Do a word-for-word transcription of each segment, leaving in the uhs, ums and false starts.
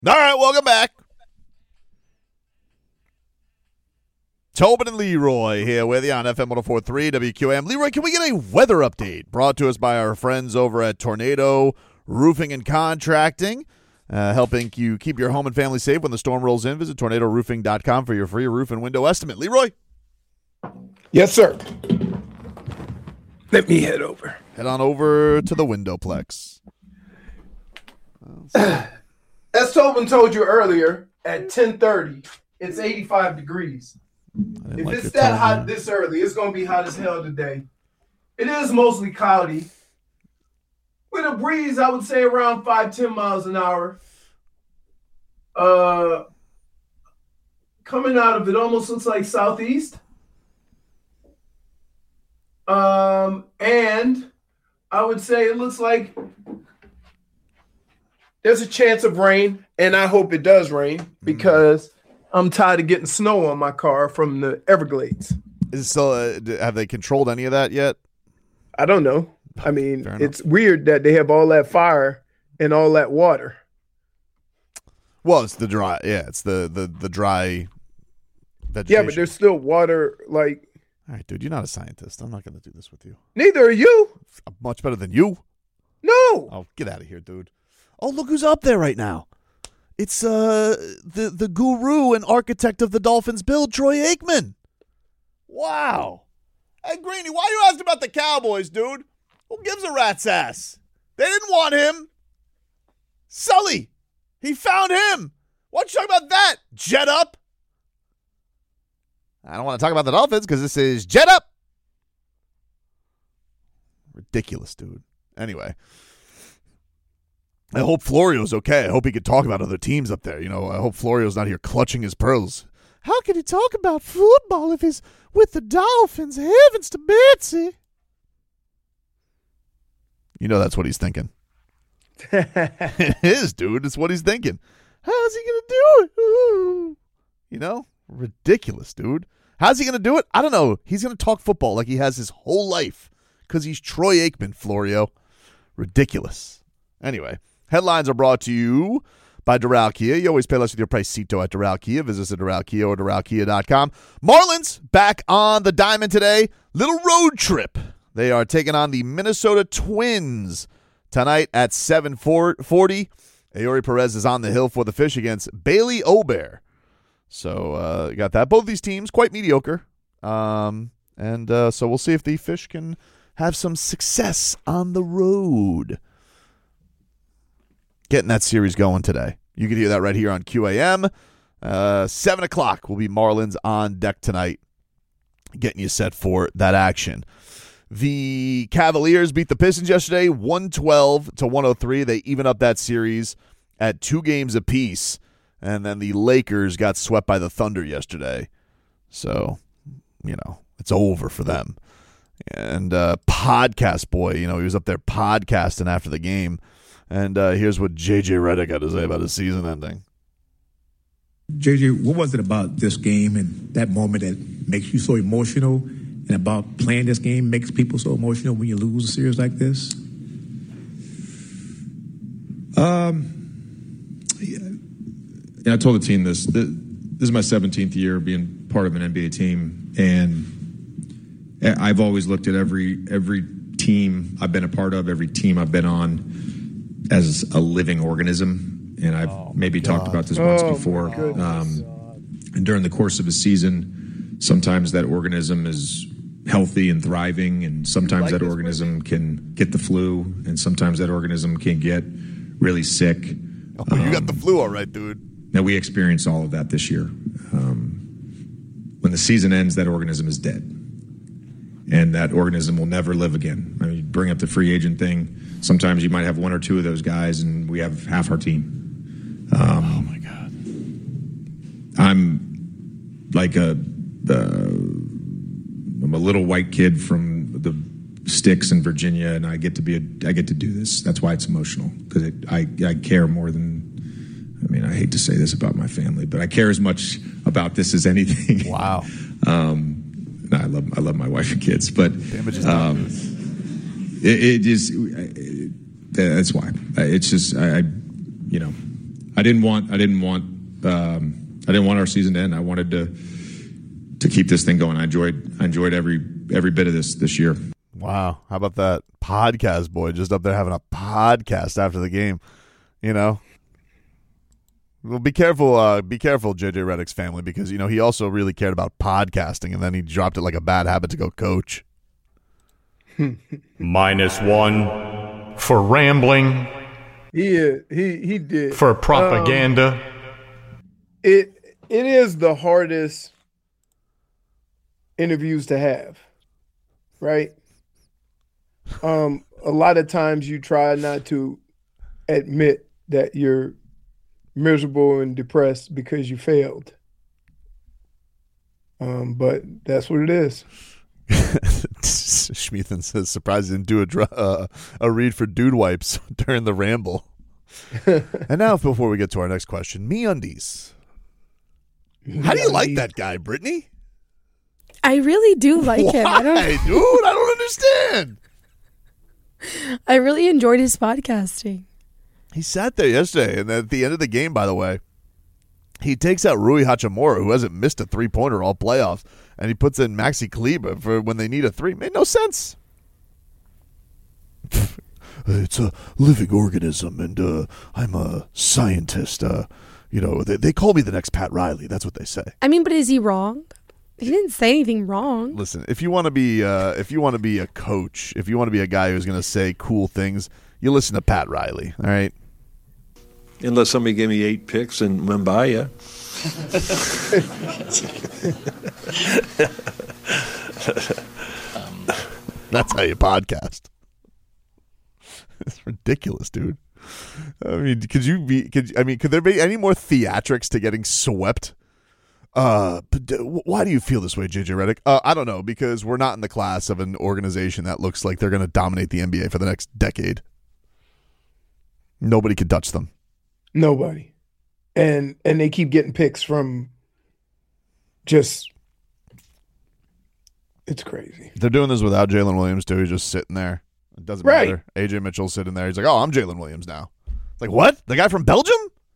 All right, welcome back. Tobin and Leroy here with you on F M one oh four point three W Q A M. Leroy, can we get a weather update brought to us by our friends over at Tornado Roofing and Contracting, uh, helping you keep your home and family safe when the storm rolls in? Visit tornado roofing dot com for your free roof and window estimate. Leroy? Yes, sir. Let me head over. Head on over to the Windowplex. As Tobin told you earlier, at ten thirty, it's eighty-five degrees. If like it's your that tone, hot man. this early, it's going to be hot as hell today. It is mostly cloudy. With a breeze, I would say around five, ten miles an hour. Uh, coming out of it almost looks like southeast. Um, and I would say it looks like there's a chance of rain, and I hope it does rain because I'm tired of getting snow on my car from the Everglades. Is it still, uh, have they controlled any of that yet? I don't know. I mean, Fair enough. it's weird that they have all that fire and all that water. Well, it's the dry. Yeah, it's the the the dry vegetation. Yeah, but there's still water. Like, All right, dude, you're not a scientist. I'm not going to do this with you. neither are you. I'm much better than you. No. Oh, get out of here, dude. Oh, look who's up there right now. It's uh the the guru and architect of the Dolphins build, Troy Aikman. Wow. Hey, Greeny, why you asking about the Cowboys, dude? Who gives a rat's ass? They didn't want him. Sully. He found him. Why don't you talk about that? Jet up. I don't want to talk about the Dolphins because this is Jet Up. Ridiculous, dude. Anyway. I hope Florio's okay. I hope he could talk about other teams up there. You know, I hope Florio's not here clutching his pearls. How can he talk about football if he's with the Dolphins? Heavens to Betsy. You know that's what he's thinking. It is, dude. It's what he's thinking. How's he going to do it? Ooh. You know? Ridiculous, dude. How's he going to do it? I don't know. He's going to talk football like he has his whole life because he's Troy Aikman, Florio. Ridiculous. Anyway, headlines are brought to you by Doral Kia. You always pay less with your Pricito at Doral Kia. Visit us at Doral Kia or Doral Kia dot com. Marlins back on the diamond today. Little road trip. They are taking on the Minnesota Twins tonight at seven forty. Aori Perez is on the hill for the Fish against Bailey Obear. So uh, you got that. Both these teams quite mediocre. Um, and uh, so we'll see if the Fish can have some success on the road. Getting that series going today. You can hear that right here on Q A M. Uh, seven o'clock will be Marlins on deck tonight, getting you set for that action. The Cavaliers beat the Pistons yesterday, one twelve to one oh three. They even up that series at two games apiece. And then the Lakers got swept by the Thunder yesterday. So, you know, it's over for them. And uh, Podcast Boy, you know, he was up there podcasting after the game. And uh, here's what J J Redick had to say about his season ending. J J, what was it about this game and that moment that makes you so emotional, and about playing this game makes people so emotional when you lose a series like this? Um, yeah, I told the team this. This is my seventeenth year being part of an N B A team, and I've always looked at every every team I've been a part of, every team I've been on, as a living organism. And I've oh maybe God. talked about this once oh before. Um, and during the course of a season, sometimes that organism is healthy and thriving, and sometimes like that organism person? can get the flu, and sometimes that organism can get really sick. Oh, um, you got the flu all right, dude. Now, we experienced all of that this year. Um, when the season ends, that organism is dead. And that organism will never live again. I mean, bring up the free agent thing. Sometimes you might have one or two of those guys, and we have half our team. Um, oh, my God. I'm like a, uh, I'm a little white kid from the sticks in Virginia, and I get to be a, I get to do this. That's why it's emotional, because I, I care more than, I mean, I hate to say this about my family, but I care as much about this as anything. Wow. um, no, I love, I love my wife and kids, but um, it, it is, it, that's why. It's just, I, I, you know, I I didn't want I didn't want um, I didn't want our season to end. I wanted to to keep this thing going. I enjoyed I enjoyed every every bit of this this year. Wow, how about that podcast boy just up there having a podcast after the game? You know. Well, be careful, uh, be careful, J J Redick's family, because you know he also really cared about podcasting, and then he dropped it like a bad habit to go coach. Minus one for rambling. Yeah, he he did for propaganda. Um, it it is the hardest interviews to have, right? Um, a lot of times you try not to admit that you're miserable and depressed because you failed. Um, but that's what it is. Schmeathan says, surprised he didn't do a, dr- uh, a read for Dude Wipes during the ramble. And now, before we get to our next question, MeUndies. How do you like that guy, Brittany? I really do like Why, him. I don't, dude? I don't understand. I really enjoyed his podcasting. He sat there yesterday, and at the end of the game, by the way, he takes out Rui Hachimura, who hasn't missed a three-pointer all playoffs, and he puts in Maxi Kleber for when they need a three. Made no sense. It's a living organism, and uh, I'm a scientist. Uh, you know, they, they call me the next Pat Riley. That's what they say. I mean, but is he wrong? He didn't say anything wrong. Listen, if you want to be, uh, if you want to be a coach, if you want to be a guy who's going to say cool things, you listen to Pat Riley. All right. Unless somebody gave me eight picks in Mumbai. um, That's how you podcast. It's ridiculous, dude. I mean, could you be? Could I mean, could there be any more theatrics to getting swept? Uh, why do you feel this way, J J Redick? Uh, I don't know, because we're not in the class of an organization that looks like they're going to dominate the N B A for the next decade. Nobody could touch them. Nobody. And and they keep getting picks from just, it's crazy. They're doing this without Jalen Williams, too. He's just sitting there. It doesn't right. matter. A J Mitchell's sitting there. He's like, oh, I'm Jalen Williams now. It's like, what? The guy from Belgium?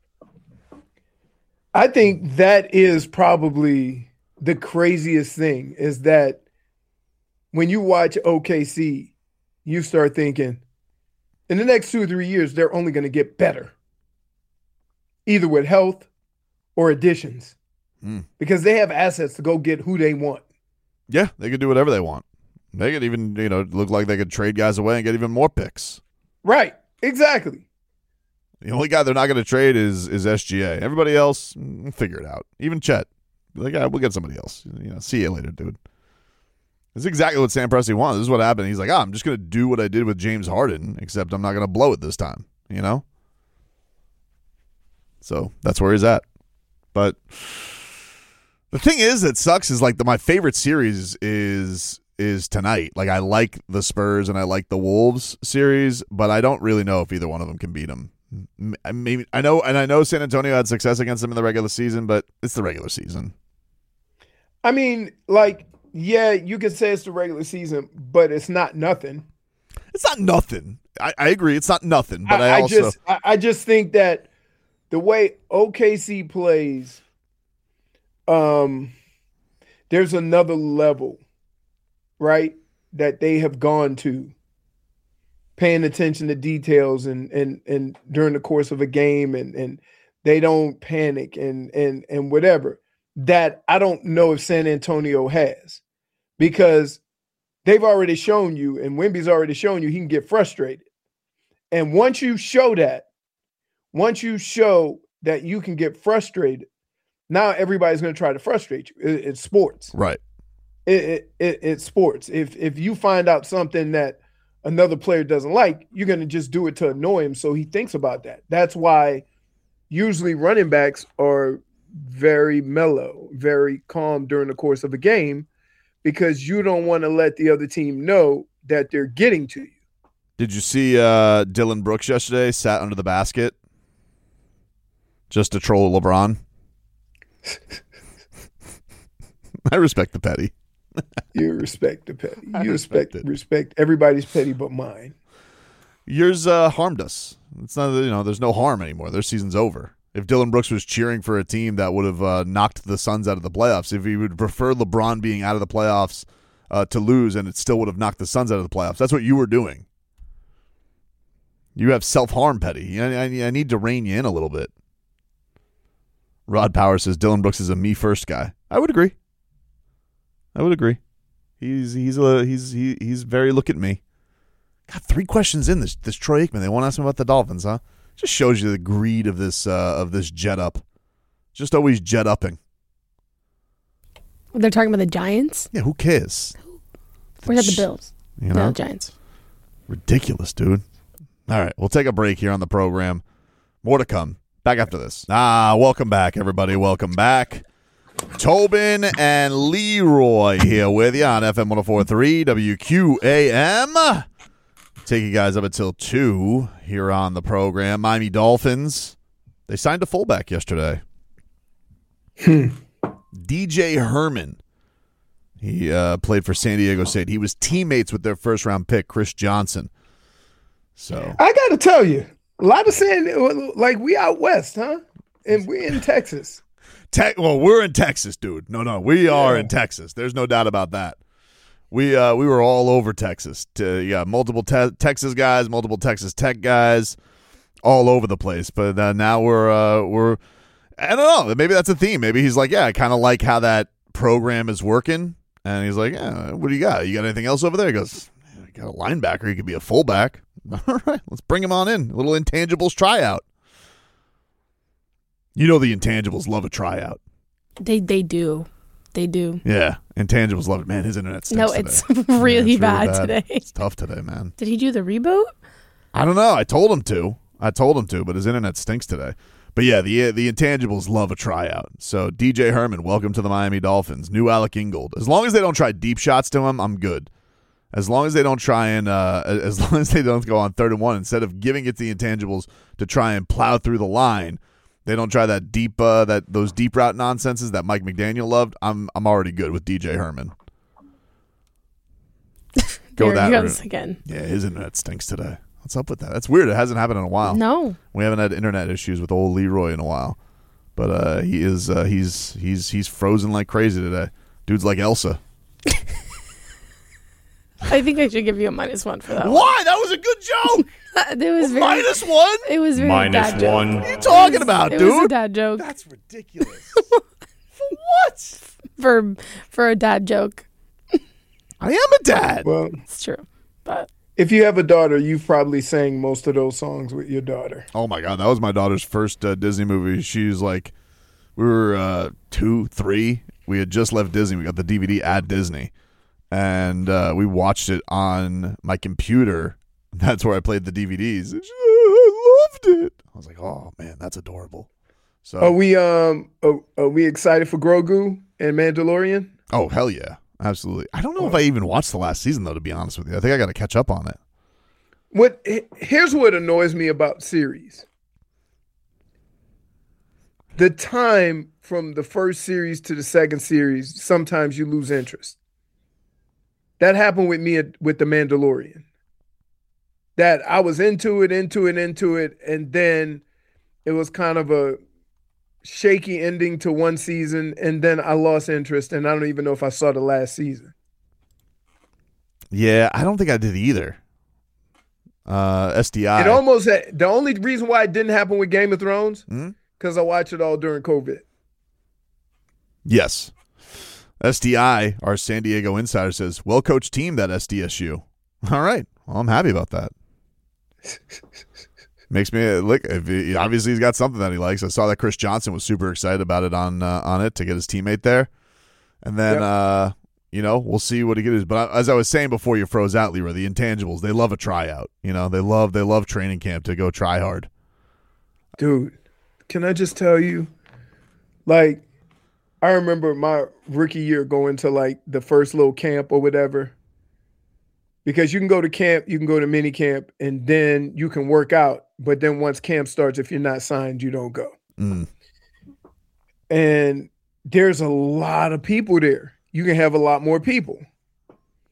I think that is probably the craziest thing, is that when you watch O K C, you start thinking, in the next two or three years, they're only going to get better, either with health or additions, mm. because they have assets to go get who they want. Yeah, they could do whatever they want. They could even, you know, look like they could trade guys away and get even more picks. Right, exactly. The only guy they're not going to trade is is S G A. Everybody else, mm, figure it out. Even Chet. Like, ah, we'll get somebody else. You know, see you later, dude. That's exactly what Sam Presti wanted. This is what happened. He's like, oh, I'm just going to do what I did with James Harden, except I'm not going to blow it this time, you know? So that's where he's at. But the thing is that sucks is, like, the, my favorite series is is tonight. Like, I like the Spurs and I like the Wolves series, but I don't really know if either one of them can beat them. Maybe I know, and I know San Antonio had success against them in the regular season, but it's the regular season. I mean, like, yeah, you could say it's the regular season, but it's not nothing. It's not nothing. I, I agree, it's not nothing. But I, I, I also, just, I, I just think that the way O K C plays, um, there's another level, right, that they have gone to. Paying attention to details and and and during the course of a game, and and they don't panic and and and whatever, that I don't know if San Antonio has, because they've already shown you, and Wemby's already shown you, he can get frustrated. And once you show that, once you show that you can get frustrated, now everybody's going to try to frustrate you. It, it's sports, right? It, it, it it's sports. If if you find out something that another player doesn't like, you're going to just do it to annoy him, so he thinks about that. That's why usually running backs are very mellow, very calm during the course of a game, because you don't want to let the other team know that they're getting to you. Did you see uh, Dylan Brooks yesterday sat under the basket just to troll LeBron? I respect the petty. You respect the petty. You respect respect, respect everybody's petty but mine. Yours uh, harmed us. It's not, you know, there's no harm anymore. Their season's over. If Dylan Brooks was cheering for a team that would have uh, knocked the Suns out of the playoffs, if he would prefer LeBron being out of the playoffs uh, to lose, and it still would have knocked the Suns out of the playoffs. That's what you were doing. You have self-harm, Petty. I, I, I need to rein you in a little bit. Rod Power says Dylan Brooks is a me first guy. I would agree. I would agree. He's he's a he's he, he's very look at me. Got three questions in this this Troy Aikman. They won't ask him about the Dolphins, huh? Just shows you the greed of this uh, of this jet up. Just always jet upping. They're talking about the Giants? Yeah, who cares? Or is that the Bills? You know? No, Giants. Ridiculous, dude. All right, we'll take a break here on the program. More to come. Back after this. Ah, welcome back, everybody. Welcome back. Tobin and Leroy here with you on F M one oh four point three W Q A M. Take you guys up until two here on the program. Miami Dolphins, they signed a fullback yesterday. D J Herman. He uh, played for San Diego State. He was teammates with their first-round pick, Chris Johnson. So I got to tell you, a lot of saying, like, we out west, huh? And we're in Texas. Te- well, we're in Texas, dude. No, no, we are Yeah. in Texas. There's no doubt about that. We uh, we were all over Texas. To, yeah, multiple te- Texas guys, multiple Texas Tech guys, all over the place. But uh, now we're uh, we're I don't know. Maybe that's a theme. Maybe he's like, yeah, I kind of like how that program is working. And he's like, yeah, what do you got? You got anything else over there? He goes, I got a linebacker. He could be a fullback. All right, let's bring him on in. A little intangibles tryout. You know the intangibles love a tryout. They they do. They do. Yeah, intangibles love it. Man, his internet stinks No, today. it's Yeah, really, it's bad, today. It's tough today, man. Did he do the reboot? I don't know. I told him to. I told him to, but his internet stinks today. But yeah, the the intangibles love a tryout. So D J Herman, welcome to the Miami Dolphins. New Alec Ingold. As long as they don't try deep shots to him, I'm good. As long as they don't try and uh, as long as they don't go on third and one, instead of giving it the intangibles to try and plow through the line, they don't try that deep uh, that those deep route nonsenses that Mike McDaniel loved. I'm I'm already good with D J Herman. Go there that he goes route. again. Yeah, his internet stinks today. What's up with that? That's weird. It hasn't happened in a while. No. We haven't had internet issues with old Leroy in a while. But uh, he is uh, he's he's he's frozen like crazy today. Dude's like Elsa. I think I should give you a minus one for that. Why? That was a good joke. One. It was very, Minus one? It was very Minus dad joke. one. What are you talking about, It dude? was a dad joke That's ridiculous. For what? for for a dad joke. I am a dad. Well, It's true, but if you have a daughter, you've probably sang most of those songs with your daughter. Oh my god, that was my daughter's first uh, Disney movie. She's like, we were uh, two, three. We had just left Disney. We got the D V D at Disney, and uh, we watched it on my computer. That's where I played the D V Ds. And she, I loved it. I was like, oh man, that's adorable. So, Are we um are, are we excited for Grogu and Mandalorian? oh hell yeah, absolutely. I don't know if I even watched the last season though. To be honest with you, I think I got to catch up on it. What here's what annoys me about series. The time from the first series to the second series, sometimes you lose interest. That happened with me at, with The Mandalorian. That I was into it, into it, into it, and then it was kind of a shaky ending to one season, and then I lost interest, and I don't even know if I saw the last season. Yeah, I don't think I did either. Uh, S D I. It almost had, the only reason why it didn't happen with Game of Thrones, Hmm? because I watched it all during COVID. Yes. S D I, our San Diego insider, says, well-coached team, that S D S U. All right. Well, I'm happy about that. Makes me look. If he, obviously, he's got something that he likes. I saw that Chris Johnson was super excited about it on uh, on it to get his teammate there, and then Yep. uh, you know we'll see what he gets. But as I was saying before, you froze out, Leroy. The intangibles, they love a tryout. You know, they love they love training camp to go try hard. Dude, can I just tell you, like, I remember my rookie year going to like the first little camp or whatever. Because you can go to camp, you can go to mini camp, and then you can work out. But then once camp starts, if you're not signed, you don't go. Mm. And there's a lot of people there. You can have a lot more people.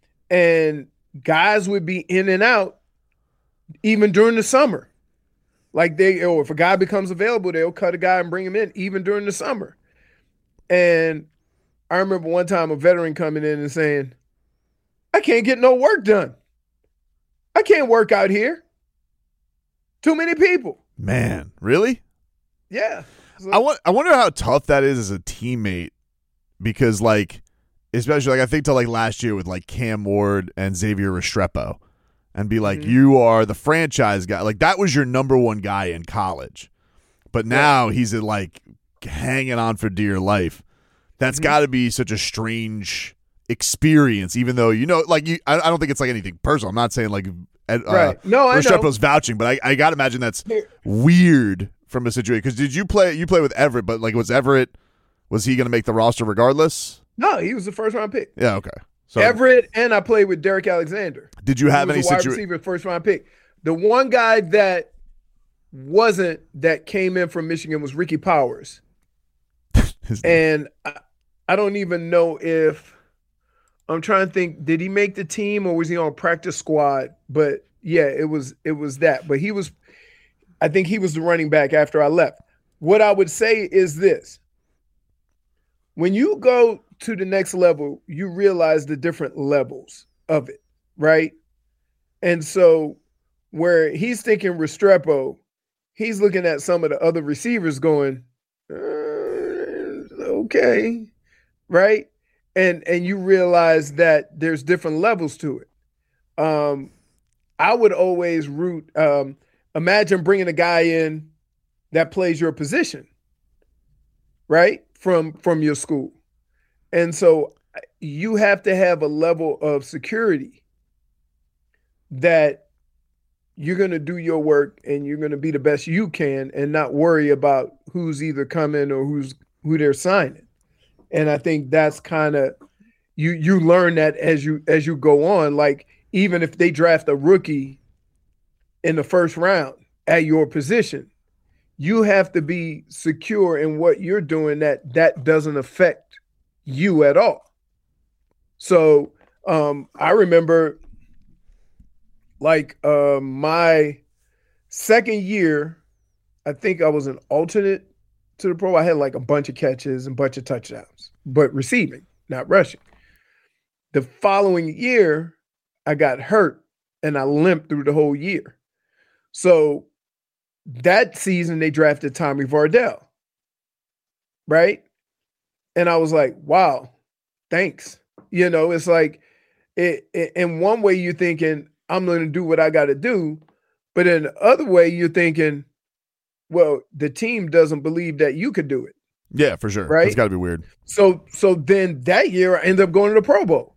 And guys would be in and out even during the summer. Like they, or if a guy becomes available, they'll cut a guy and bring him in, even during the summer. And I remember one time a veteran coming in and saying, I can't get no work done. I can't work out here. Too many people. Man, really? Yeah. So, I want. I wonder how tough that is as a teammate, because like, especially like I think to like last year with like Cam Ward and Xavier Restrepo, and be like, Mhm. you are the franchise guy. Like that was your number one guy in college, but now he's like hanging on for dear life. That's Mhm. got to be such a strange experience, even though you know, like you. I, I don't think it's like anything personal. I'm not saying like uh, Right. No, I know. Restrepo's vouching, but I, I got to imagine that's weird from a situation. Because did you play? You play with Everett, but like was Everett? Was he going to make the roster regardless? No, he was the first round pick. Yeah. Okay. So Everett, and I played with Derek Alexander. did you have He any was a wide situation? receiver, first round pick. The one guy that wasn't that came in from Michigan was Ricky Powers, and I, I don't even know if I'm trying to think. Did he make the team or was he on practice squad? But yeah, it was it was that. But he was, I think he was the running back after I left. What I would say is this: when you go to the next level, you realize the different levels of it, right? And so where he's thinking Restrepo, he's looking at some of the other receivers going, uh, okay, right? And and you realize that there's different levels to it. Um, I would always root, um, imagine bringing a guy in that plays your position, right? From from your school. And so you have to have a level of security that you're going to do your work and you're going to be the best you can and not worry about who's either coming or who's who they're signing. And I think that's kind of you you learn that as you as you go on. Like even if they draft a rookie in the first round at your position, you have to be secure in what you're doing, that that doesn't affect you at all. So um, I remember like uh, my second year, I think I was an alternate to the pro. I had like a bunch of catches and a bunch of touchdowns, but receiving, not rushing. The following year, I got hurt and I limped through the whole year. So that season, they drafted Tommy Vardell, right? And I was like, wow, thanks. You know, it's like, it, it, in one way you're thinking, I'm going to do what I got to do. But in the other way, you're thinking, well, the team doesn't believe that you could do it. Yeah, for sure. Right? It's got to be weird. So, so then that year, I ended up going to the Pro Bowl.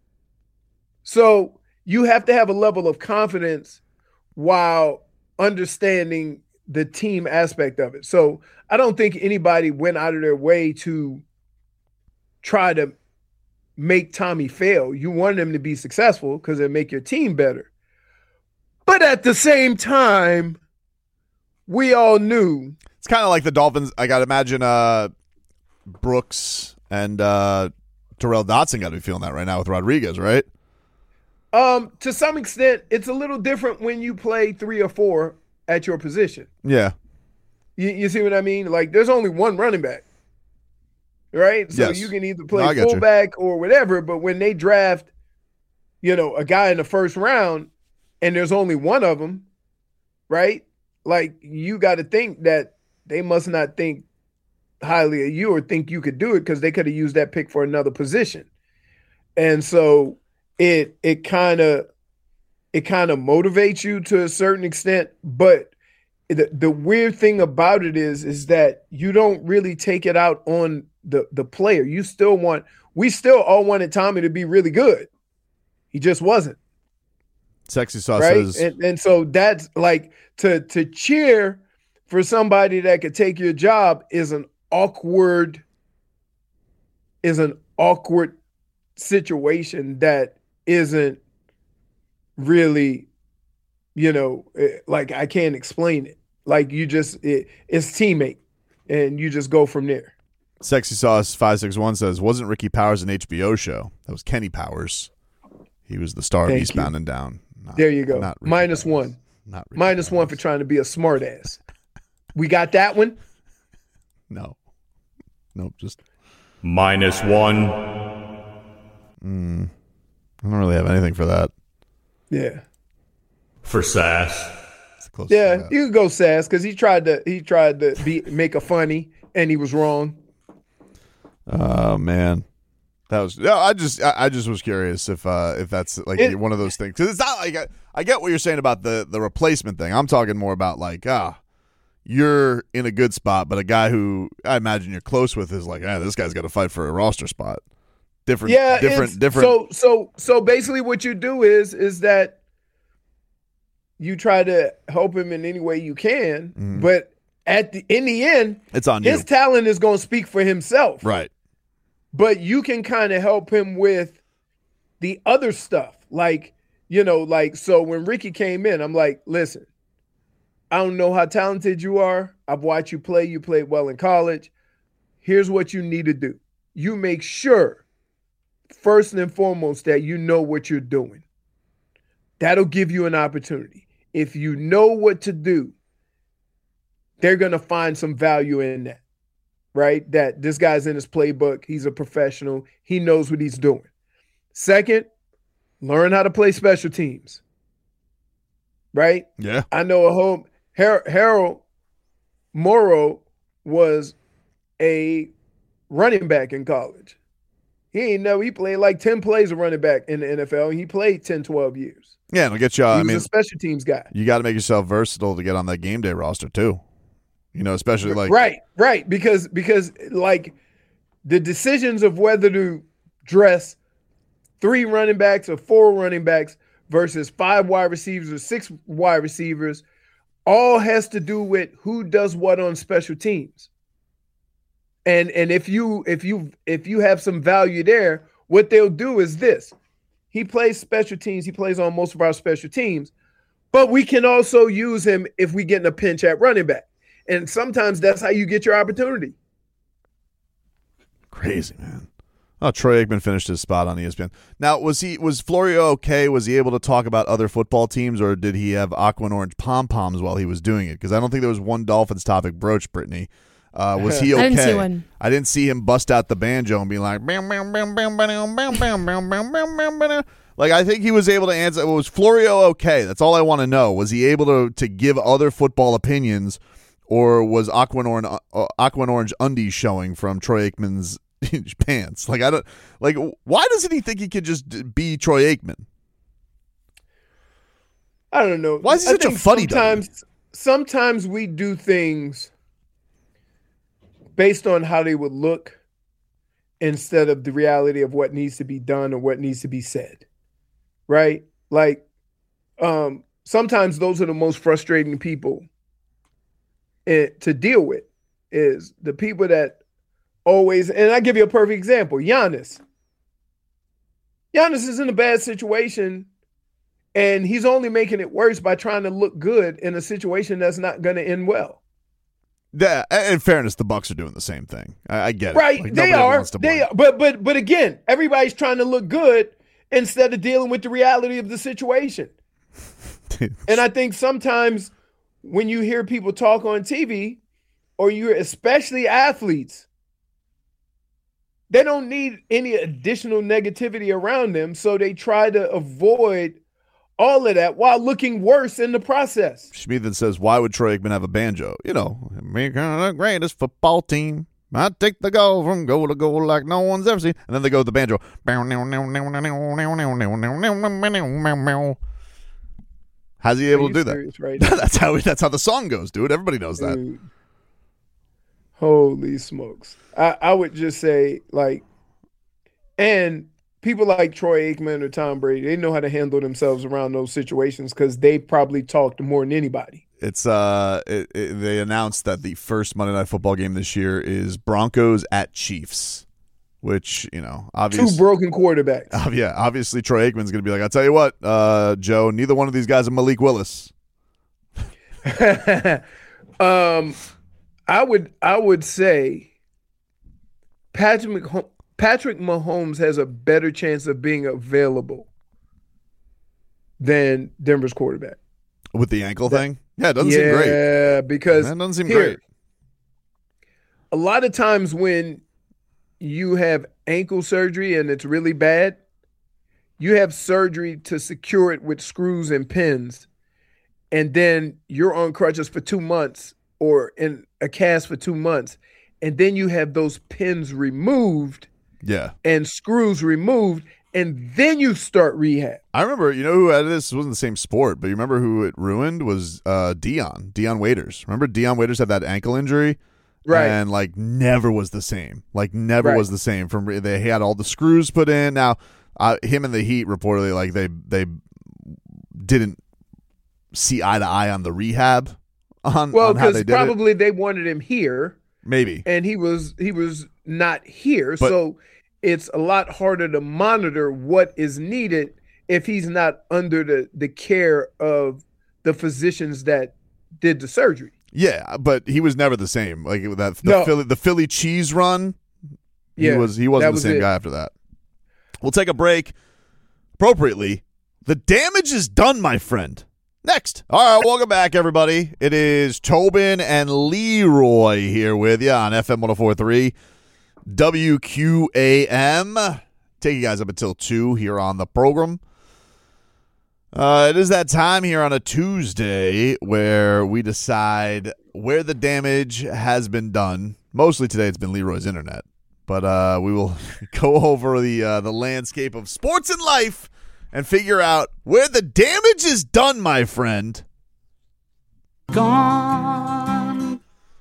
So you have to have a level of confidence while understanding the team aspect of it. So I don't think anybody went out of their way to try to make Tommy fail. You want him to be successful because it'll make your team better. But at the same time, we all knew. It's kind of like the Dolphins. I got to imagine uh, Brooks and uh, Terrell Dotson got to be feeling that right now with Rodriguez, right? Um, to some extent, it's a little different when you play three or four at your position. Yeah. You, you see what I mean? Like, there's only one running back, right? So Yes. you can either No, play I got you. fullback or whatever. But when they draft, you know, a guy in the first round and there's only one of them, right? Like, you got to think that they must not think highly of you or think you could do it because they could have used that pick for another position. And so it it kind of it kind of motivates you to a certain extent, but the, the weird thing about it is is that you don't really take it out on the the player. You still want we still all wanted Tommy to be really good. He just wasn't. Sexy Sauce Right. says, And and so that's like to to cheer for somebody that could take your job is an awkward is an awkward situation that isn't really, you know, eh, like I can't explain it. Like you just it, it's teammate and you just go from there. Sexy Sauce five six one says, wasn't Ricky Powers an H B O show? That was Kenny Powers. He was the star of Thank Eastbound you. and Down. Not- There you go. not Ricky Minus Powers. one. Not Ricky Minus one Powers. for trying to be a smart ass. We got that one. No. Nope, just Minus one. mm, I don't really have anything for that. Yeah. For Sass. It's close Yeah, to that. you could go Sass because he tried to he tried to be make a funny and he was wrong. Oh man, that was. Yeah, I just I, I just was curious if uh if that's like It- one of those things, because it's not like I, I get what you're saying about the the replacement thing. I'm talking more about like ah, you're in a good spot, but a guy who I imagine you're close with is like, ah, this guy's got to fight for a roster spot. Different, Yeah, different, it's- different. So so so basically, what you do is is that you try to help him in any way you can, Mhm. but at the in the end, it's on his you, talent is going to speak for himself. right? But you can kind of help him with the other stuff. Like, you know, like, so when Ricky came in, I'm like, listen, I don't know how talented you are. I've watched you play. You played well in college. Here's what you need to do. You make sure, first and foremost, that you know what you're doing. That'll give you an opportunity. If you know what to do, they're going to find some value in that. Right? That this guy's in his playbook. He's a professional. He knows what he's doing. Second, learn how to play special teams. Right? Yeah, I know a whole Har- Harold Morrow was a running back in college. He ain't know he played like ten plays of running back in the N F L. And he played ten, twelve years. yeah. It'll get you. He I was mean, a special teams guy. you got to make yourself versatile to get on that game day roster too. You know, especially like right, right. Because because like the decisions of whether to dress three running backs or four running backs versus five wide receivers or six wide receivers all has to do with who does what on special teams. And and if you if you if you have some value there, what they'll do is this. He plays special teams, he plays on most of our special teams, but we can also use him if we get in a pinch at running back. And sometimes that's how you get your opportunity. Crazy, man. Oh, Troy Aikman finished his spot on E S P N. Now, was he was Florio okay? Was he able to talk about other football teams, or did he have aqua and orange pom poms while he was doing it? Because I don't think there was one Dolphins topic broached. Brittany, uh, was he okay? I didn't see one. I didn't see him bust out the banjo and be like, bam, bam, bam, bam, bam, bam, bam, bam, bam, bam, bam, bam. Like, I think he was able to answer. Was Florio okay? That's all I want to know. Was he able to to give other football opinions? Or was aqua and orange, uh, aqua and orange undies showing from Troy Aikman's pants? Like I don't like. Why doesn't he think he could just be Troy Aikman? I don't know. Why is he I such a think funny sometimes, sometimes we do things based on how they would look instead of the reality of what needs to be done or what needs to be said. Right? Like, um, sometimes those are the most frustrating people It, to deal with is the people that always, and I give you a perfect example, Giannis. Giannis is in a bad situation, and he's only making it worse by trying to look good in a situation that's not going to end well. Yeah, in fairness, the Bucks are doing the same thing. I, I get it. Right? Like, they nobody ever are. wants to They blame. are. But but but again, everybody's trying to look good instead of dealing with the reality of the situation. And I think sometimes when you hear people talk on T V, or you're especially athletes, they don't need any additional negativity around them. So they try to avoid all of that while looking worse in the process. Schmieden says, why would Troy Aikman have a banjo? You know, America, the greatest football team. I take the goal from goal to goal like no one's ever seen. And then they go with the banjo. How's he able to do that? Right now? that's how that's how the song goes, dude. Everybody knows that. Dude. Holy smokes. I, I would just say, like, and people like Troy Aikman or Tom Brady, they know how to handle themselves around those situations because they probably talked more than anybody. It's uh, it, it, they announced that the first Monday Night Football game this year is Broncos at Chiefs, which, you know, obviously Two broken quarterbacks. Uh, yeah, obviously Troy Aikman's going to be like, I'll tell you what, uh, Joe, neither one of these guys are Malik Willis. um, I would I would say Patrick Mah- Patrick Mahomes has a better chance of being available than Denver's quarterback. With the ankle thing? Yeah, it doesn't yeah, seem great. Yeah, because That doesn't seem here, great. A lot of times when you have ankle surgery and it's really bad, you have surgery to secure it with screws and pins, and then you're on crutches for two months or in a cast for two months, and then you have those pins removed Yeah. and screws removed, and then you start rehab. I remember, you know who had this? It wasn't the same sport, but you remember who it ruined was uh, Dion, Dion Waiters. Remember Dion Waiters had that ankle injury? Right. And, like, never was the same. Like, never Right. was the same. From They had all the screws put in. Now, uh, him and the Heat reportedly, like, they they didn't see eye to eye on the rehab on, Well, on how they because did probably they wanted him here, it. Maybe. and he was he was not here, But- so it's a lot harder to monitor what is needed if he's not under the the care of the physicians that did the surgery. Yeah, but he was never the same. Like, that the No. Philly the Philly cheese run, he Yeah, was he wasn't that the was same it. guy after that. We'll take a break. Appropriately, the damage is done, my friend. Next. All right, welcome back, everybody. It is Tobin and Leroy here with you on F M one oh four point three W Q A M. Take you guys up until two here on the program. Uh, it is that time here on a Tuesday where we decide where the damage has been done. Mostly today it's been Leroy's internet. But uh, we will go over the uh, the landscape of sports and life and figure out where the damage is done, my friend. Gone.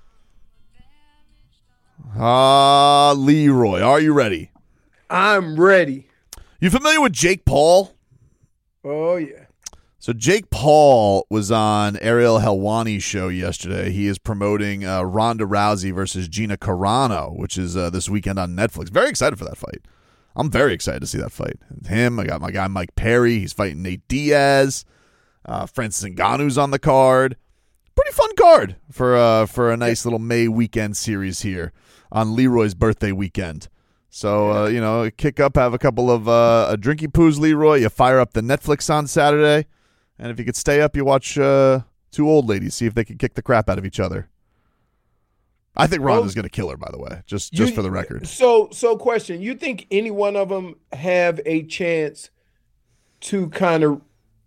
Ah, uh, Leroy, are you ready? I'm ready. You familiar with Jake Paul? Oh yeah. So Jake Paul was on Ariel Helwani's show yesterday. He is promoting uh, Ronda Rousey versus Gina Carano, which is uh, this weekend on Netflix. Very excited for that fight. I'm very excited to see that fight. Him, I got my guy Mike Perry. He's fighting Nate Diaz. Uh, Francis Ngannou's on the card. Pretty fun card for uh, for a nice little May weekend series here on Leroy's birthday weekend. So, uh, you know, kick up, have a couple of uh, a drinky poos, Leroy. You fire up the Netflix on Saturday. And if you could stay up, you watch uh, two old ladies, see if they can kick the crap out of each other. I think Ronda's going to kill her, by the way, just just You- for the record. So so question, you think any one of them have a chance to kind of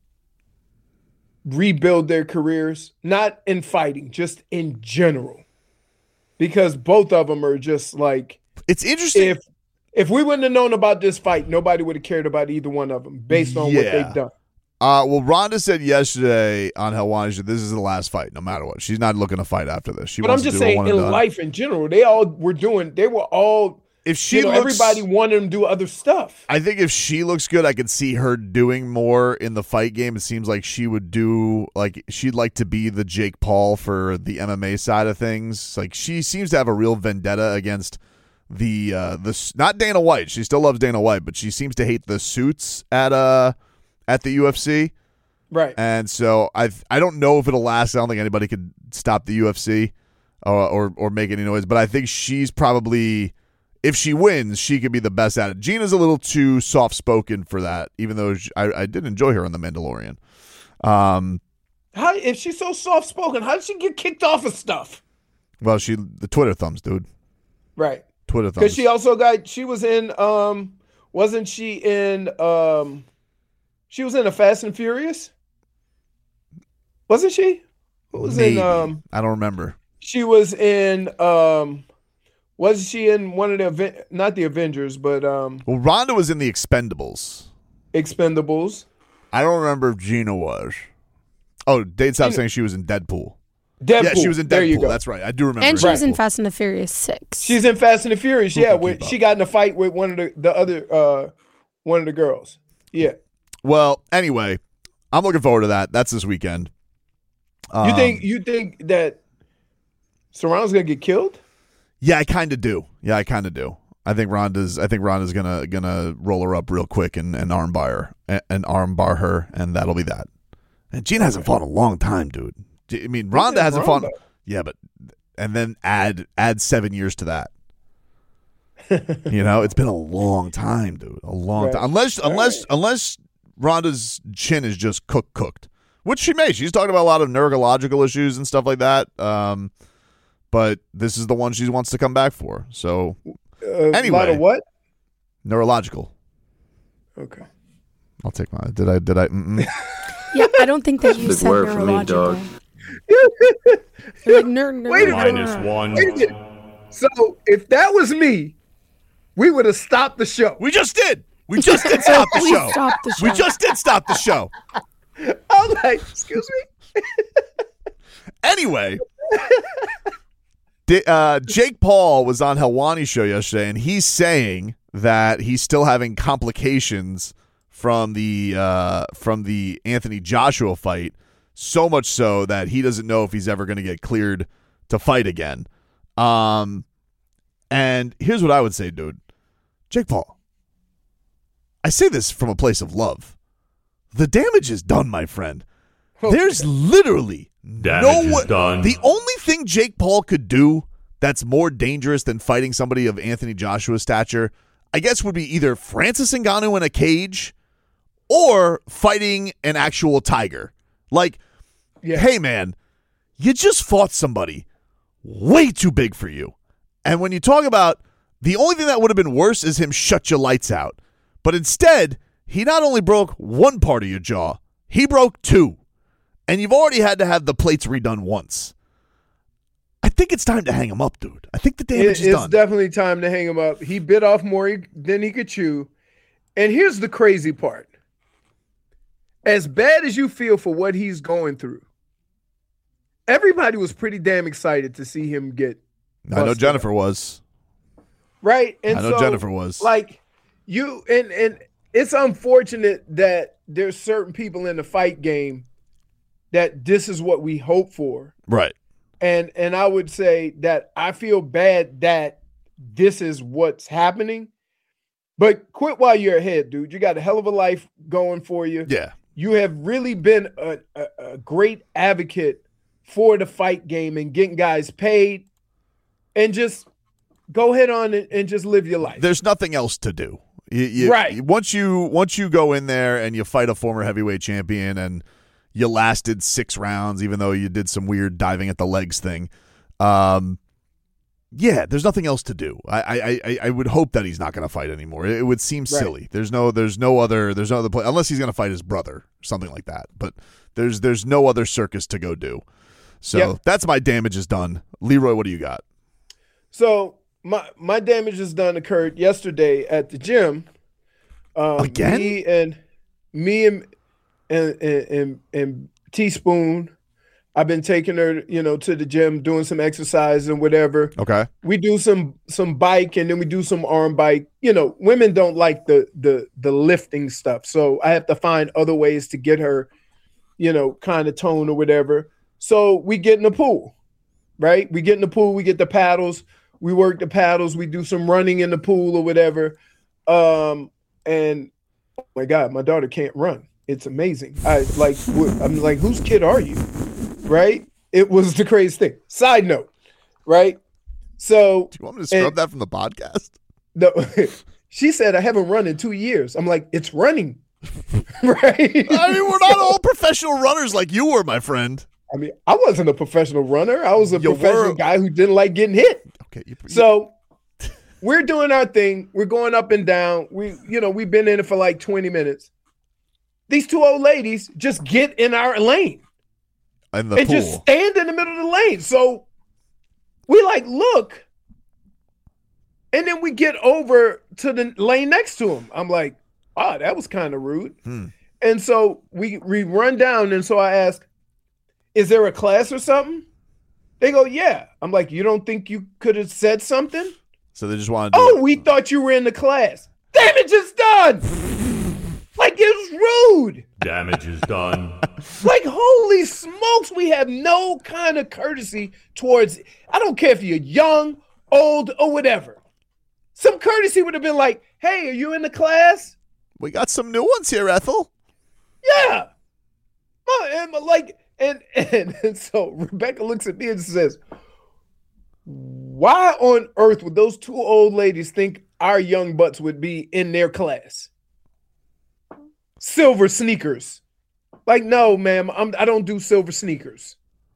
rebuild their careers? Not in fighting, just in general. Because both of them are just like, It's interesting. if if we wouldn't have known about this fight, nobody would have cared about either one of them based on what Yeah. they've done. Uh, well, Ronda said yesterday on Helwani, she said, this is the last fight, no matter what. She's not looking to fight after this. She But I'm wants just to do a saying, one in and done. life in general, they all were doing, they were all, If she you know, looks, everybody wanted them to do other stuff. I think if she looks good, I could see her doing more in the fight game. It seems like she would do, like, she'd like to be the Jake Paul for the M M A side of things. Like, she seems to have a real vendetta against the, uh, the not Dana White. She still loves Dana White, but she seems to hate the suits at, uh, at the U F C. Right. And so I I don't know if it'll last. I don't think anybody could stop the U F C or, or or make any noise. But I think she's probably, if she wins, she could be the best at it. Gina's a little too soft spoken for that, even though she, I I did enjoy her on The Mandalorian. Um, How if she's so soft spoken, how did she get kicked off of stuff? well, she the Twitter thumbs, dude. Right. Twitter Because thumbs. she also got she was in um wasn't she in um she was in a Fast and Furious? Wasn't she? Who was Maybe. in um I don't remember. she was in um was she in one of the Aven- not the Avengers, but um Well, Ronda was in the Expendables. Expendables. I don't remember if Gina was. Oh, Dade stopped Gina- saying she was in Deadpool. Deadpool. Yeah, she was in Deadpool. There you go. That's right. I do remember. And she her. was in Fast and the Furious six. She's in Fast and the Furious. Who Yeah, can when keep up? she got in a fight with one of the, the other uh one of the girls. Yeah. Well, anyway, I'm looking forward to that. That's this weekend. You Um, think you think that Serrano's gonna get killed? Yeah, I kind of do. Yeah, I kind of do. I think Ronda's. I think Ronda's gonna gonna roll her up real quick and, and arm bar her and, and arm bar her, and that'll be that. And Gina hasn't fought in a long time, dude. I mean, Ronda Yeah, hasn't Ronda. fought. Yeah, but and then add add seven years to that. You know, it's been a long time, dude. A long Right. time. Unless All unless right. unless Ronda's chin is just cooked cooked, which she may. She's talking about a lot of neurological issues and stuff like that. Um, but this is the one she wants to come back for. So Uh, anyway, a lot of what? Neurological. Okay. I'll take mine. Did I? Did I? Mm-mm. Yeah, I don't think that you Big said word for me, neurological. dog. You're like, ner- ner- Wait a ner- minute. Minus ner- one. Wait a minute. So if that was me, we would have stopped the show. We just did. We just did stop the We show. stopped the We show. just did stop the show. I'm like, excuse me. Anyway, di- uh, Jake Paul was on Helwani's show yesterday, and he's saying that he's still having complications from the uh, from the Anthony Joshua fight, so much so that he doesn't know if he's ever going to get cleared to fight again. Um, and here's what I would say, dude. Jake Paul, I say this from a place of love. The damage is done, my friend. There's literally Damage no is done. The only thing Jake Paul could do that's more dangerous than fighting somebody of Anthony Joshua's stature, I guess, would be either Francis Ngannou in a cage or fighting an actual tiger. Like, Yeah. hey, man, you just fought somebody way too big for you. And when you talk about the only thing that would have been worse is him shut your lights out. But instead, he not only broke one part of your jaw, he broke two. And you've already had to have the plates redone once. I think it's time to hang him up, dude. I think the damage It- is it's done. definitely time to hang him up. He bit off more than he could chew. And here's the crazy part. As bad as you feel for what he's going through, everybody was pretty damn excited to see him get I know busted Jennifer up, was. right? And I know so, Jennifer was. Like you and and it's unfortunate that there's certain people in the fight game that this is what we hope for. Right. And and I would say that I feel bad that this is what's happening. But quit while you're ahead, dude. You got a hell of a life going for you. Yeah. You have really been a, a, a great advocate for the fight game and getting guys paid. And just go ahead on and, and just live your life. There's nothing else to do. You, you, Right. Once you once you go in there and you fight a former heavyweight champion and you lasted six rounds, even though you did some weird diving at the legs thing. Um, yeah, there's nothing else to do. I I I, I would hope that he's not going to fight anymore. It, it would seem Right. silly. There's no there's no other there's no other play unless he's going to fight his brother or something like that. But there's there's no other circus to go do. So Yep. that's my damage is done. Leroy, what do you got? So my my damage is done occurred yesterday at the gym. Um, Again? Me and me and and and, and, and Teaspoon. I've been taking her, you know, to the gym, doing some exercise and whatever. Okay. We do some some bike and then we do some arm bike. You know, women don't like the the the lifting stuff, so I have to find other ways to get her, you know, kind of toned or whatever. So we get in the pool, right? We get in the pool, we get the paddles, we work the paddles, we do some running in the pool or whatever. Um, and oh my God, my daughter can't run. It's amazing. I like, wh- I'm like, whose kid are you? Right? It was the craziest thing. Side note, right? So Do you want me to scrub And- that from the podcast? no, she said, I haven't run in two years. I'm like, it's running. Right? I mean, we're not all professional runners like you were, my friend. I mean, I wasn't a professional runner. I was a You professional were- guy who didn't like getting hit. Okay. You, you- So we're doing our thing. We're going up and down. We, you know, we've been in it for like twenty minutes. These two old ladies just get in our lane in the and pool. just stand in the middle of the lane. So we like look, and then we get over to the lane next to them. I'm like, ah, that was kind of rude. Hmm. And so we we run down, and so I ask, is there a class or something? They go, yeah. I'm like, you don't think you could have said something? So they just want to do Oh, it. we thought you were in the class. Damage is done. Like, it was rude. Damage is done. Like, holy smokes, we have no kind of courtesy towards, I don't care if you're young, old, or whatever. Some courtesy would have been like, hey, are you in the class? We got some new ones here, Ethel. Yeah. Oh, and like, and, and and so Rebecca looks at me and says, why on earth would those two old ladies think our young butts would be in their class? Silver sneakers. Like, no, ma'am, I'm, I don't do silver sneakers.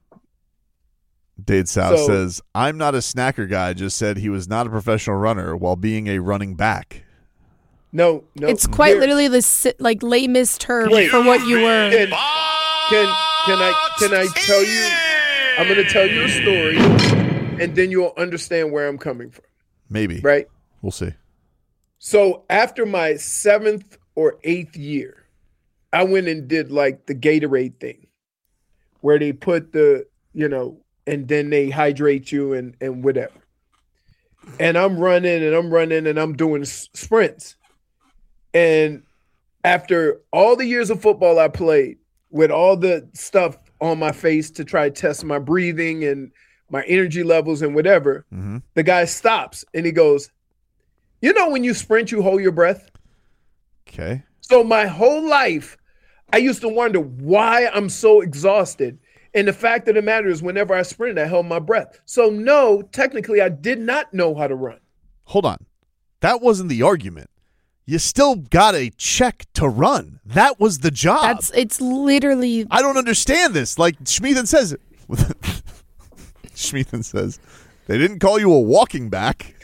Dade South So- says, I'm not a snacker guy. Just said he was not a professional runner while being a running back. No, no. It's quite Here- literally the si- like lamest term Wait. for what you were. Can, can can I can I tell you? I'm going to tell you a story, and then you'll understand where I'm coming from. Maybe. Right. We'll see. So after my seventh or eighth year, I went and did like the Gatorade thing, where they put the you know, and then they hydrate you and and whatever. And I'm running and I'm running and I'm doing s- sprints. And after all the years of football I played, with all the stuff on my face to try to test my breathing and my energy levels and whatever, Mm-hmm. the guy stops and he goes, you know, when you sprint, you hold your breath. Okay. So my whole life, I used to wonder why I'm so exhausted. And the fact of the matter is, whenever I sprinted, I held my breath. So no, technically, I did not know how to run. Hold on. That wasn't the argument. You still got a check to run. That was the job. That's it's literally I don't understand this. Like Schmeathan says, Schmeathan says, they didn't call you a walking back.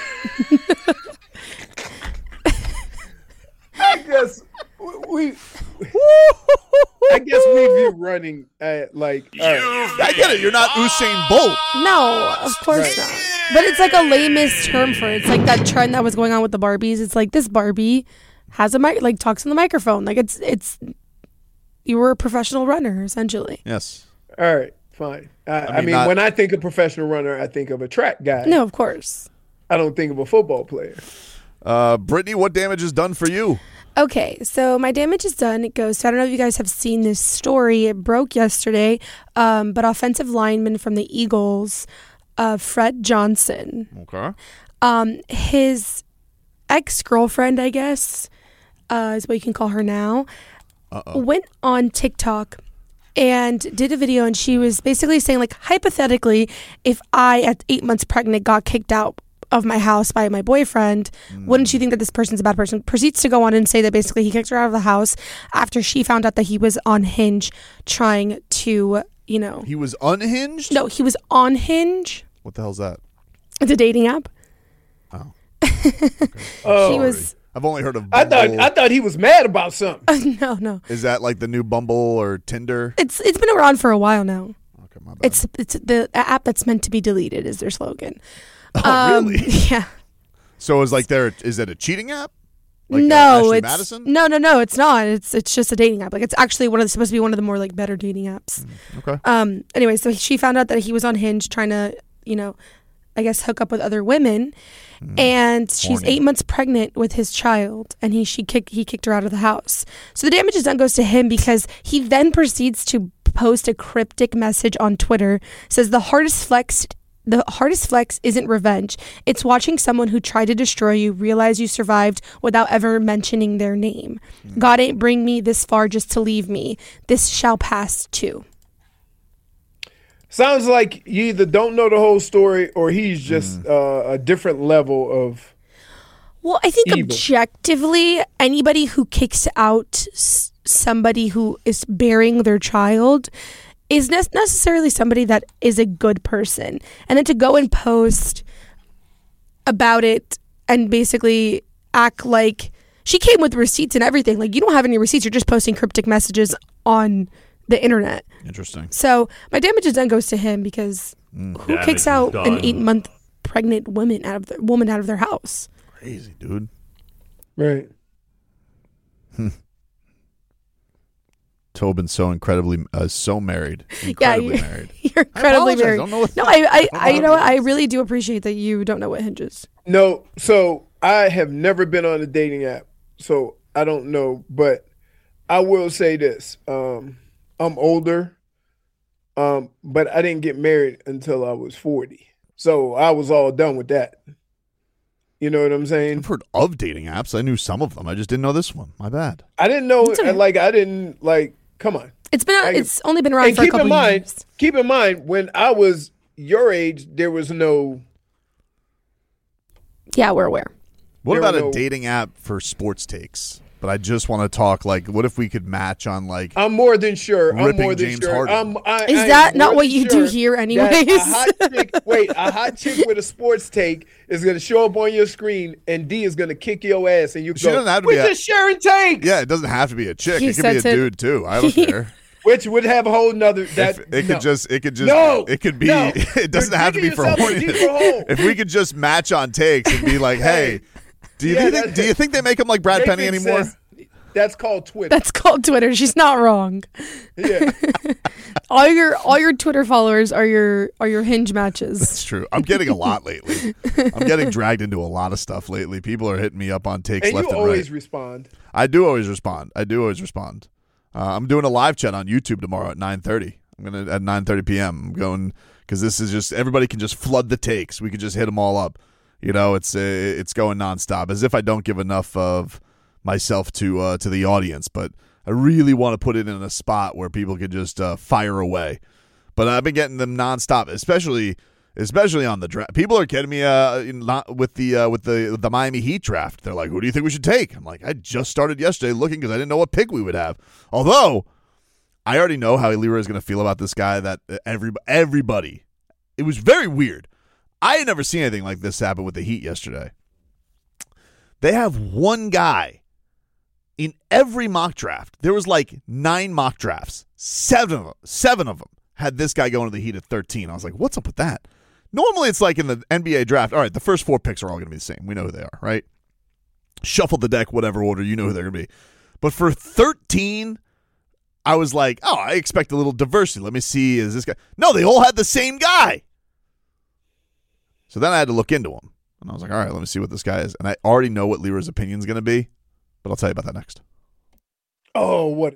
I guess we, I guess we view running at like. all right. I get it. You're not Usain Bolt. no, of course not. But it's like a lamest term for it. It's like that trend that was going on with the Barbies. It's like this Barbie has a mic, like talks on the microphone. Like it's it's you were a professional runner essentially. Yes. All right, fine. I, I mean, mean, not- when I think of professional runner, I think of a track guy. No, of course. I don't think of a football player. Uh, Brittany, what damage is done for you? Okay, so my damage is done. It goes to, I don't know if you guys have seen this story. It broke yesterday, um, but offensive lineman from the Eagles, uh, Fred Johnson, Okay. um, his ex-girlfriend, I guess, uh, is what you can call her now, Uh-oh. went on TikTok and did a video, and she was basically saying, like, hypothetically, if I, at eight months pregnant, got kicked out of my house by my boyfriend, wouldn't you think that this person's a bad person? Proceeds to go on and say that basically he kicked her out of the house after she found out that he was on Hinge trying to, you know, He was unhinged? no, he was on Hinge. What the hell's that? It's a dating app. Oh. Oh, He was, I've only heard of I Bumble. thought I thought he was mad about something. no, no. Is that like the new Bumble or Tinder? It's It's been around for a while now. Okay, my bad. It's it's the app that's meant to be deleted is their slogan. oh, Um, really? Yeah. So is like there? Is it a cheating app? Like, uh, no, Ashley it's Madison? no, no, no. It's not. It's it's just a dating app. Like it's actually one of the, supposed to be one of the more like better dating apps. Okay. Um. Anyway, so she found out that he was on Hinge trying to, you know, I guess hook up with other women, and she's Horny. eight months pregnant with his child, and he she kicked he kicked her out of the house. So the damage is done goes to him because he then proceeds to post a cryptic message on Twitter. Says the hardest flex. The hardest flex isn't revenge. It's watching someone who tried to destroy you realize you survived without ever mentioning their name. God ain't bring me this far just to leave me. This shall pass too. Sounds like you either don't know the whole story or he's just uh, a different level of. Well, I think Evil. objectively, anybody who kicks out s- somebody who is bearing their child is ne- necessarily somebody that is a good person. And then to go and post about it and basically act like she came with receipts and everything. Like, you don't have any receipts. You're just posting cryptic messages on the internet. Interesting. So my damage is done goes to him because who Damage kicks is out done. an eight month pregnant woman out of their woman out of their house? Crazy, dude. Right. Tobin's so incredibly, uh, so married. Yeah, Incredibly you- married. You're incredibly apologize. married. Don't know what- no, I, I, don't I, know you how know to what? do I this. really do appreciate that you don't know what hinges. No, so I have never been on a dating app, so I don't know. But I will say this: um, I'm older, um, but I didn't get married until I was forty, so I was all done with that. You know what I'm saying? I've heard of dating apps. I knew some of them. I just didn't know this one. My bad. I didn't know, It's okay. like, I didn't like. Come on. It's been, I- it's only been around And for a keep couple in mind, years. keep in mind, when I was your age, there was no. Yeah, we're aware. What There about were a no- dating app for sports takes? but I just want to talk. Like, what if we could match on like? I'm more than sure. I'm ripping more than James sure. Harden. I'm, I, Is I am that not more what than you do sure here that anyways? A hot chick, wait, a hot chick with a sports take is going to show up on your screen, and D is going to kick your ass, and you She go, doesn't have to "We're be a- just sharing takes." Yeah, it doesn't have to be a chick. He It could be a says it. dude too. I don't care. Which would have a whole nother. That If it no. could just, it could just, No, it could be. no. It doesn't You're have to be digging for yourself a horniness. deeper hole. If we could just match on takes and be like, hey, do you Yeah, think that- do you think they make them like Brad Penny Nathan anymore? says- That's called Twitter. That's called Twitter. She's not wrong. yeah. All your all your Twitter followers are your are your hinge matches. It's true. I'm getting a lot lately. I'm getting dragged into a lot of stuff lately. People are hitting me up on takes And left you and always right. respond. I do always respond. I do always respond. Uh, I'm doing a live chat on YouTube tomorrow at nine thirty. I'm gonna at nine thirty p.m. I'm going because this is just everybody can just flood the takes. We can just hit them all up. You know, it's uh, it's going nonstop. As if I don't give enough of myself to uh, to the audience, but I really want to put it in a spot where people can just uh, fire away. But I've been getting them nonstop, especially especially on the draft. People are getting me uh, not with the uh, with the with the Miami Heat draft. They're like, "Who do you think we should take?" I'm like, "I just started yesterday looking because I didn't know what pick we would have." Although I already know how Leroy is going to feel about this guy. That every everybody, it was very weird. I had never seen anything like this happen with the Heat yesterday. They have one guy in every mock draft. There was like nine mock drafts. Seven of them, seven of them had this guy going to the Heat at thirteen. I was like, what's up with that? Normally it's like in the N B A draft, all right, the first four picks are all going to be the same. We know who they are, right? Shuffle the deck, whatever order, you know who they're going to be. But for thirteen, I was like, oh, I expect a little diversity. Let me see, is this guy? No, they all had the same guy. So then I had to look into him. And I was like, all right, let me see what this guy is. And I already know what Leroy's opinion is going to be, but I'll tell you about that next. Oh, what